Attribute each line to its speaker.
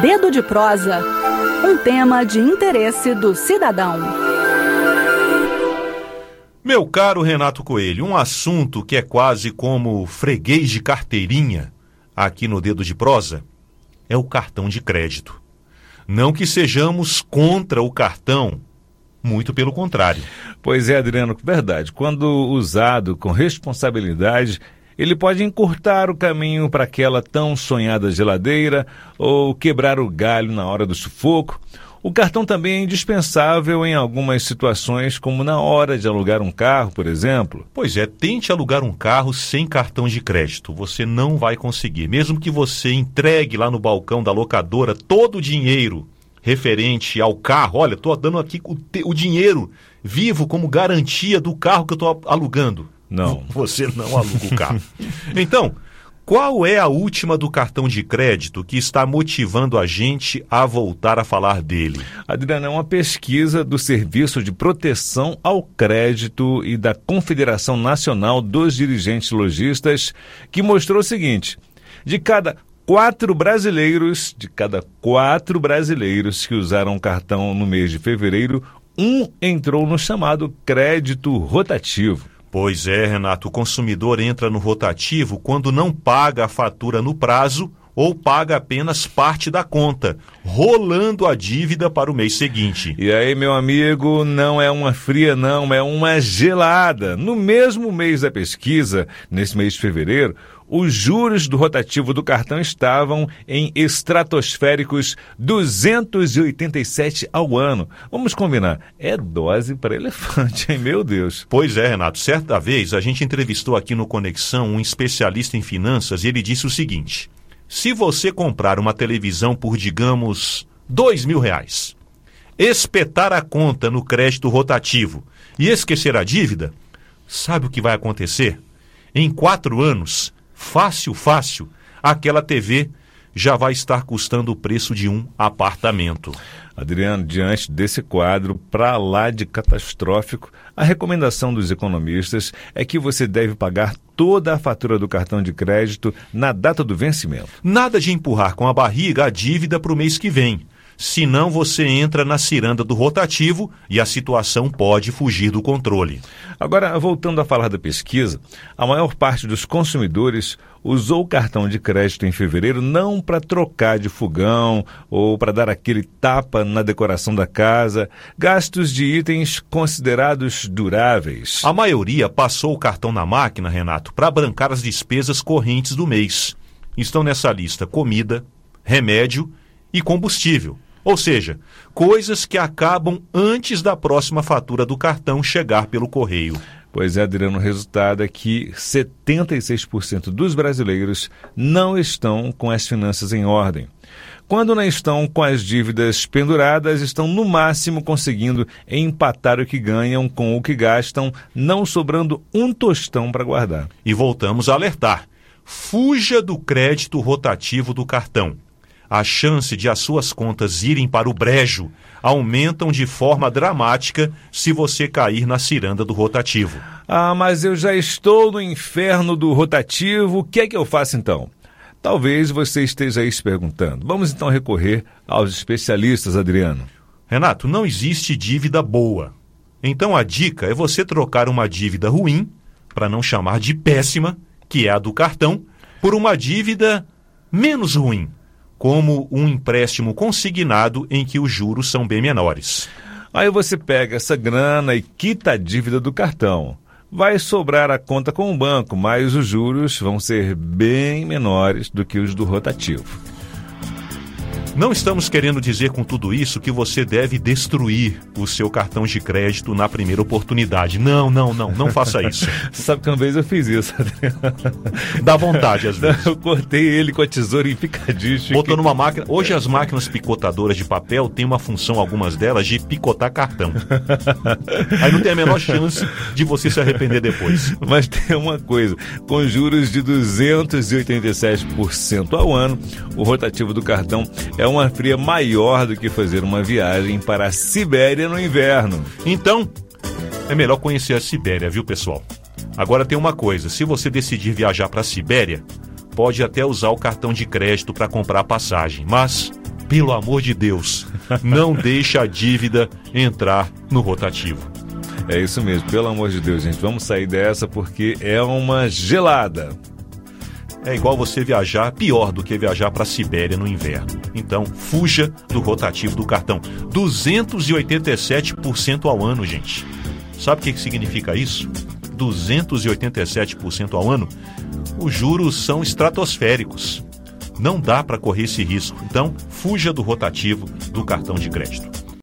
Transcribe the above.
Speaker 1: Dedo de Prosa, um tema de interesse do cidadão.
Speaker 2: Meu caro Renato Coelho, um assunto que é quase como freguês de carteirinha aqui no Dedo de Prosa é o cartão de crédito. Não que sejamos contra o cartão, muito pelo contrário.
Speaker 3: Pois é, Adriano, verdade. Quando usado com responsabilidade, ele pode encurtar o caminho para aquela tão sonhada geladeira ou quebrar o galho na hora do sufoco. O cartão também é indispensável em algumas situações, como na hora de alugar um carro, por exemplo.
Speaker 2: Pois é, tente alugar um carro sem cartão de crédito. Você não vai conseguir. Mesmo que você entregue lá no balcão da locadora todo o dinheiro referente ao carro. Olha, estou dando aqui o dinheiro vivo como garantia do carro que eu estou alugando.
Speaker 3: Não.
Speaker 2: Você não aluga o carro. Então, qual é a última do cartão de crédito que está motivando a gente a voltar a falar dele?
Speaker 3: Adriano, é uma pesquisa do Serviço de Proteção ao Crédito e da Confederação Nacional dos Dirigentes Lojistas, que mostrou o seguinte: de cada quatro brasileiros que usaram o cartão no mês de fevereiro, um entrou no chamado crédito rotativo.
Speaker 2: Pois é, Renato, o consumidor entra no rotativo quando não paga a fatura no prazo ou paga apenas parte da conta, rolando a dívida para o mês seguinte.
Speaker 3: E aí, meu amigo, não é uma fria não, é uma gelada. No mesmo mês da pesquisa, nesse mês de fevereiro, os juros do rotativo do cartão estavam em estratosféricos 287 ao ano. Vamos combinar, é dose para elefante, hein? Meu Deus.
Speaker 2: Pois é, Renato, certa vez a gente entrevistou aqui no Conexão um especialista em finanças e ele disse o seguinte: se você comprar uma televisão por, digamos, R$2.000, espetar a conta no crédito rotativo e esquecer a dívida, sabe o que vai acontecer? Em 4 anos, fácil, aquela TV já vai estar custando o preço de um apartamento.
Speaker 3: Adriano, diante desse quadro para lá de catastrófico, a recomendação dos economistas é que você deve pagar toda a fatura do cartão de crédito na data do vencimento.
Speaker 2: Nada de empurrar com a barriga a dívida para o mês que vem. Senão você entra na ciranda do rotativo e a situação pode fugir do controle.
Speaker 3: Agora, voltando a falar da pesquisa, a maior parte dos consumidores usou o cartão de crédito em fevereiro não para trocar de fogão ou para dar aquele tapa na decoração da casa, gastos de itens considerados duráveis.
Speaker 2: A maioria passou o cartão na máquina, Renato, para brancar as despesas correntes do mês. Estão nessa lista comida, remédio e combustível. Ou seja, coisas que acabam antes da próxima fatura do cartão chegar pelo correio.
Speaker 3: Pois é, Adriano, o resultado é que 76% dos brasileiros não estão com as finanças em ordem. Quando não estão com as dívidas penduradas, estão no máximo conseguindo empatar o que ganham com o que gastam, não sobrando um tostão para guardar.
Speaker 2: E voltamos a alertar: fuja do crédito rotativo do cartão. A chance de as suas contas irem para o brejo aumentam de forma dramática se você cair na ciranda do rotativo.
Speaker 3: Ah, mas eu já estou no inferno do rotativo, o que é que eu faço então? Talvez você esteja aí se perguntando. Vamos então recorrer aos especialistas, Adriano.
Speaker 2: Renato, não existe dívida boa. Então a dica é você trocar uma dívida ruim, para não chamar de péssima, que é a do cartão, por uma dívida menos ruim, como um empréstimo consignado em que os juros são bem menores.
Speaker 3: Aí você pega essa grana e quita a dívida do cartão. Vai sobrar a conta com o banco, mas os juros vão ser bem menores do que os do rotativo.
Speaker 2: Não estamos querendo dizer com tudo isso que você deve destruir o seu cartão de crédito na primeira oportunidade. Não faça isso.
Speaker 3: Sabe que uma vez eu fiz isso, Adriano.
Speaker 2: Dá vontade às vezes.
Speaker 3: Eu cortei ele com a tesoura em picadinho.
Speaker 2: Botou numa máquina. Hoje as máquinas picotadoras de papel têm uma função, algumas delas, de picotar cartão. Aí não tem a menor chance de você se arrepender depois.
Speaker 3: Mas tem uma coisa, com juros de 287% ao ano, o rotativo do cartão é uma fria maior do que fazer uma viagem para a Sibéria no inverno.
Speaker 2: Então, é melhor conhecer a Sibéria, viu, pessoal? Agora tem uma coisa, se você decidir viajar para a Sibéria, pode até usar o cartão de crédito para comprar a passagem, mas pelo amor de Deus, não deixe a dívida entrar no rotativo.
Speaker 3: É isso mesmo, pelo amor de Deus, gente, vamos sair dessa porque é uma gelada.
Speaker 2: É igual você viajar, pior do que viajar para a Sibéria no inverno. Então, fuja do rotativo do cartão. 287% ao ano, gente. Sabe o que significa isso? 287% ao ano? Os juros são estratosféricos. Não dá para correr esse risco. Então, fuja do rotativo do cartão de crédito.